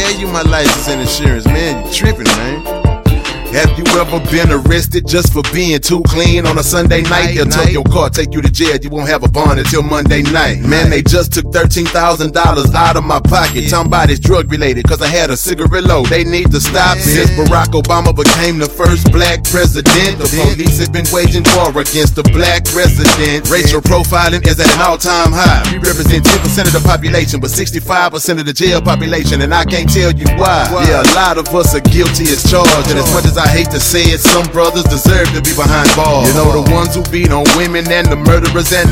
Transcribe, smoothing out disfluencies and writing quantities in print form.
tell you my license and insurance, man. You tripping, man. Have you ever been arrested just for being too clean on a Sunday night? They'll tow your car, take you to jail, you won't have a bond until Monday night. Man, they just took $13,000 out of my pocket. Somebody's drug related, cause I had a cigarette load. They need to stop it. Since Barack Obama became the first black president, the police have been waging war against the black resident. Racial profiling is at an all-time high. We represent 10% of the population, but 65% of the jail population, and I can't tell you why. Yeah, a lot of us are guilty as charged, and as much as I hate to say it, some brothers deserve to be behind bars. You know, the ones who beat on women and the murderers and